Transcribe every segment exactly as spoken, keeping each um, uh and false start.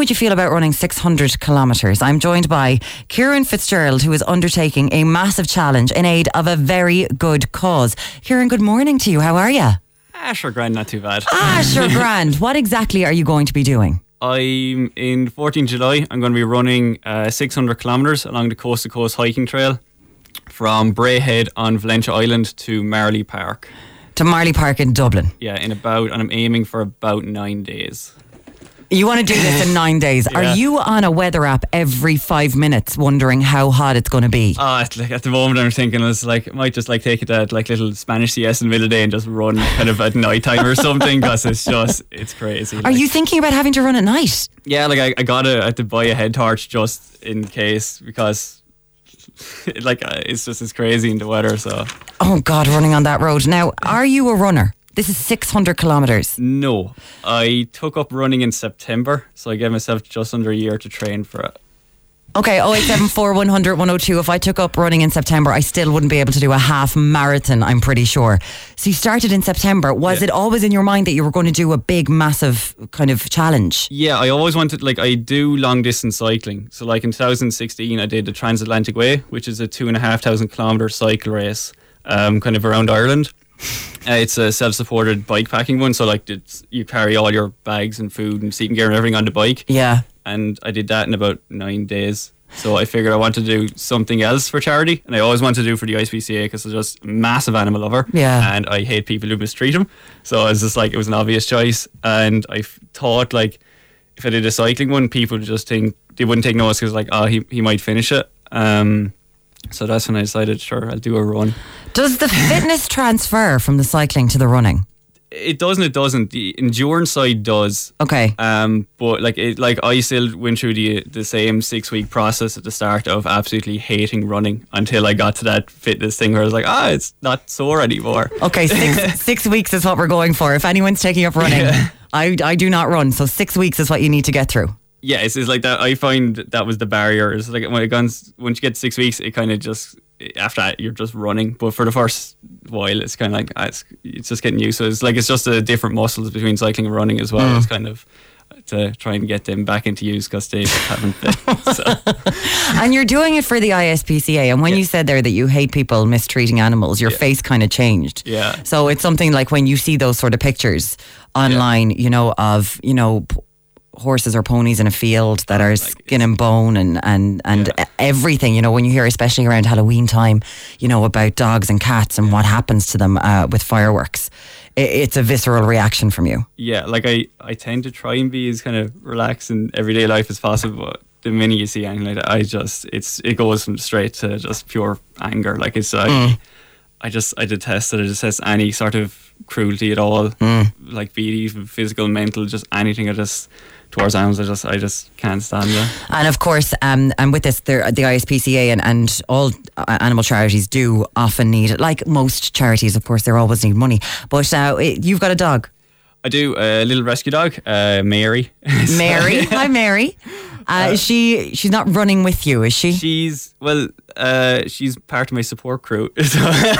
would you feel about running six hundred kilometres? I'm joined by Kieran Fitzgerald, who is undertaking a massive challenge in aid of a very good cause. Kieran, good morning to you. How are you? Ah, sure, grand, not too bad. Ah, sure, grand. What exactly are you going to be doing? I'm in fourteenth of July. I'm going to be running uh, six hundred kilometres along the coast to coast hiking trail from Braehead on Valentia Island to Marley Park. To Marley Park in Dublin. Yeah, in about, and I'm aiming for about nine days. You want to do this in nine days. Yeah. Are you on a weather app every five minutes wondering how hot it's going to be? Ah, it's like at the moment I'm thinking it's like I might just like take it at like little Spanish siesta in the middle of the day and just run kind of at night time or something, because it's just it's crazy. Are like. you thinking about having to run at night? Yeah, like I, I gotta I had to buy a head torch just in case, because it, like uh, it's just as crazy in the weather. So Oh God, running on that road. Now, are you a runner? This is six hundred kilometres. no, I took up running in September, so I gave myself just under a year to train for it. Okay, oh eight seven four, one hundred, one oh two. If I took up running in September, I still wouldn't be able to do a half marathon, I'm pretty sure. So you started in September. Was Yeah. it always in your mind that you were going to do a big, massive kind of challenge? Yeah, I always wanted, like, I do long distance cycling. So, like, in two thousand sixteen, I did the Transatlantic Way, which is a two and a half thousand kilometre cycle race, um, kind of around Ireland. Uh, it's a self-supported bike packing one, so like it's, you carry all your bags and food and seating gear and everything on the bike. Yeah. And I did that in about nine days. So I figured I wanted to do something else for charity, and I always wanted to do for the I S P C A because I'm just a massive animal lover. Yeah. And I hate people who mistreat them. So I was just like, it was an obvious choice. And I f- thought, like, if I did a cycling one, people would just think, they wouldn't take notice because, like, oh, he, he might finish it. Um, so that's when I decided, sure, I'll do a run. Does the fitness transfer from the cycling to the running? It doesn't, it doesn't. The endurance side does. Okay. Um, but like it, like I still went through the the same six week process at the start of absolutely hating running until I got to that fitness thing where I was like, ah, it's not sore anymore. Okay, six, six weeks is what we're going for. If anyone's taking up running, Yeah. I, I do not run. So six weeks is what you need to get through. Yeah, it's, it's like that. I find that was the barrier. It's like when it guns, once you get to six weeks, it kind of just, after that you're just running. But for the first while, it's kind of like ah, it's, it's just getting used to it. It's like it's just a different muscles between cycling and running as well. Mm. It's kind of to try and get them back into use because they haven't been. So. And you're doing it for the I S P C A. And when Yeah. you said there that you hate people mistreating animals, your Yeah. face kind of changed. Yeah. So it's something like when you see those sort of pictures online, you know, of, you know, p- horses or ponies in a field that are skin and bone and, and, and Yeah. everything, you know, when you hear, especially around Halloween time, you know, about dogs and cats and what happens to them uh, with fireworks, i- it's a visceral reaction from you. Yeah, like I, I tend to try and be as kind of relaxed in everyday life as possible. But the minute you see anything like that, I just it's it goes from straight to just pure anger. Like it's like Mm. I just I detest it. I detest any sort of cruelty at all. Mm. Like be it even physical, mental, just anything. I just towards animals. I just I just can't stand it. And of course, um, and with this, there, the I S P C A and, and all uh, animal charities do often need, like most charities, of course, they always need money. But uh, it- you've got a dog, I do a little rescue dog, uh, Mary. So- Mary. Hi, Mary. Uh, is she she's not running with you, is she? She's well, uh, she's part of my support crew. So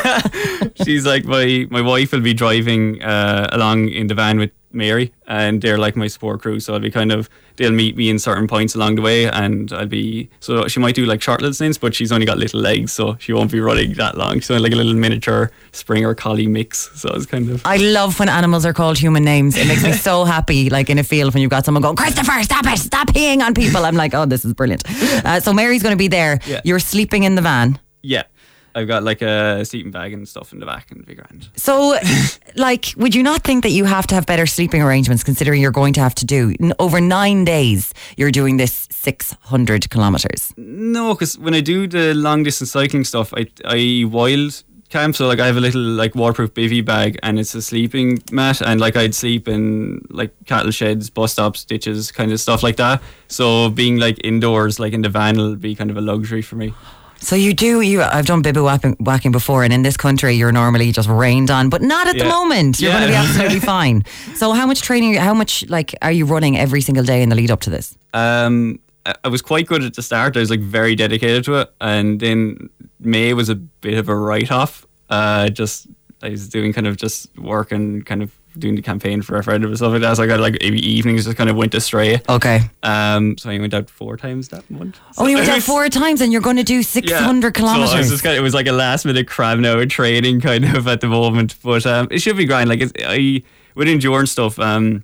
she's like my my wife will be driving uh, along in the van with Mary, and they're like my support crew. So I'll be kind of they'll meet me in certain points along the way, and I'll be so she might do like short little stints, but she's only got little legs, so she won't be running that long. She's only like a little miniature Springer Collie mix. So it's kind of I love when animals are called human names. It makes me so happy, like in a field when you've got someone going, Christopher, stop it, stop peeing on people. I'm like, oh, this is brilliant. Uh, so Mary's going to be there. Yeah. You're sleeping in the van. yeah. I've got like a sleeping bag and stuff in the back and the big grand. So, like, would you not think that you have to have better sleeping arrangements considering you're going to have to do, n- over nine days, you're doing this six hundred kilometres? No, because when I do the long distance cycling stuff, I I wild camp. So like I have a little like waterproof bivy bag, and it's a sleeping mat, and like I'd sleep in like cattle sheds, bus stops, ditches, kind of stuff like that. So being like indoors, like in the van, will be kind of a luxury for me. So you do, you. I've done bibby whacking, whacking before, and in this country you're normally just rained on, but not at the Yeah. moment. You're Yeah. going to be absolutely fine. So how much training, how much like are you running every single day in the lead up to this? Um, I I was quite good at the start. I was like very dedicated to it, and then May was a bit of a write off. Uh, just I was doing kind of just work and kind of doing the campaign for referendum and stuff like that. So I got like maybe evenings just kind of went astray. Okay. Um, so I went out four times that month. So oh, you went out four times and you're going to do six hundred yeah. kilometres. So I was just kind of, it was like a last minute cram now in training kind of at the moment. But um, it should be grand. Like it's, I, with endurance stuff, um,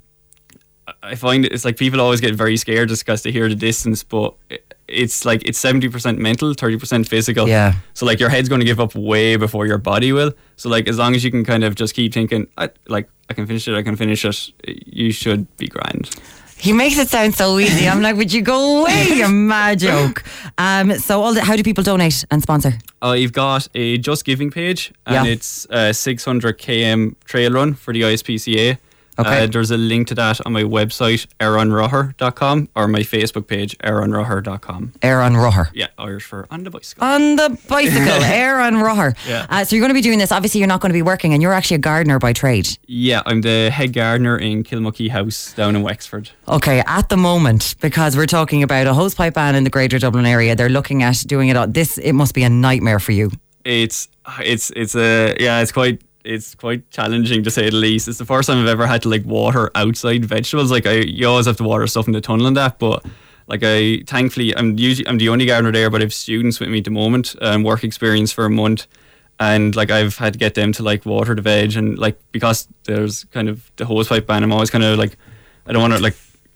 I find it's like people always get very scared just because they hear the distance, but it's like it's seventy percent mental, thirty percent physical. Yeah. So like your head's going to give up way before your body will. So like as long as you can kind of just keep thinking, I, like I can finish it, I can finish it, you should be grand. He makes it sound so easy. I'm like, would you go away, you mad joke? Um, so all the, how do people donate and sponsor? Uh, you've got a Just Giving page, and Yeah. it's a six hundred kilometre trail run for the I S P C A. Okay. Uh, there's a link to that on my website, aaron ruher dot com, or my Facebook page, aaron ruher dot com. Aaron Ruher. Yeah, Irish for on the bicycle. On the bicycle, Aaron Ruher. Yeah. Uh, so you're going to be doing this. Obviously, you're not going to be working, and you're actually a gardener by trade. Yeah, I'm the head gardener in Kilmuckey House down in Wexford. Okay, at the moment, because we're talking about a hosepipe ban in the Greater Dublin area, they're looking at doing it. All, this it must be a nightmare for you. It's it's it's a yeah, it's quite. It's quite challenging to say the least. It's the first time I've ever had to like water outside vegetables. Like I, you always have to water stuff in the tunnel and that. But like I, thankfully, I'm usually I'm the only gardener there, but I have students with me at the moment, um, work experience for a month, and like I've had to get them to like water the veg, and like because there's kind of the hosepipe ban, I'm always kind of like I don't want to like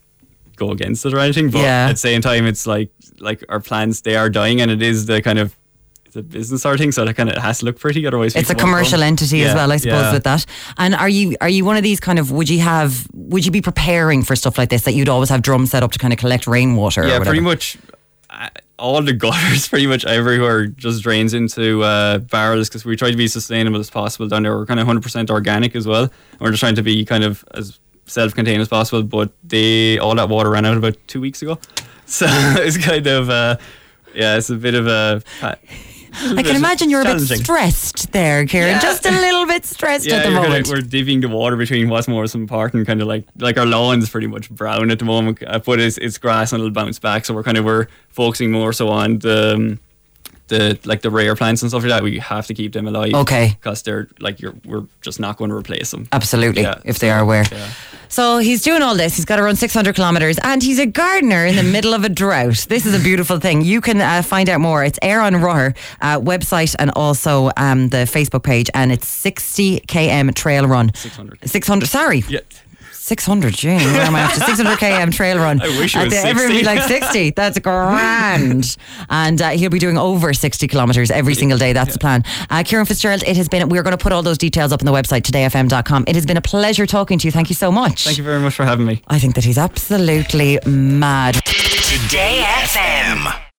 go against it or anything, but Yeah. at the same time, it's like like our plants they are dying, and it is the kind of a business sort of thing, so that kind of has to look pretty, otherwise It's a people won't commercial come. entity Yeah, as well, I suppose, yeah. with that. And are you are you one of these kind of, would you have, would you be preparing for stuff like this, that you'd always have drums set up to kind of collect rainwater? or Yeah, whatever? pretty much uh, all the gutters pretty much everywhere just drains into uh, barrels, because we try to be sustainable as possible down there. We're kind of one hundred percent organic as well, and we're just trying to be kind of as self-contained as possible, but they all that water ran out about two weeks ago, so it's kind of uh, yeah, it's a bit of a uh, I can imagine you're a bit stressed there, Kieran. Yeah. Just a little bit stressed Yeah, at the you're moment. Gonna, we're divvying the water between what's most important, kind of like like our lawn's pretty much brown at the moment, uh, but it's it's grass and it'll bounce back. So we're kind of we're focusing more so on the um, the like the rare plants and stuff like that. We have to keep them alive, Okay. because they're like you're we're just not going to replace them. Absolutely, Yeah, if they are aware. yeah. So he's doing all this. He's got to run six hundred kilometres, and he's a gardener in the middle of a drought. This is a beautiful thing. You can uh, find out more. It's Aaron Ruher uh, website, and also um, the Facebook page, and it's sixty kilometre trail run. six hundred. six hundred, sorry. Yeah. six hundred, gee, where am I after? six hundred kilometre trail run. I wish it was Uh, everyone would be sixty. like sixty. That's grand. And uh, he'll be doing over sixty kilometres every single day. That's the plan. Uh, Kieran Fitzgerald, it has been, we're going to put all those details up on the website, today f m dot com. It has been a pleasure talking to you. Thank you so much. Thank you very much for having me. I think that he's absolutely mad. Today F M.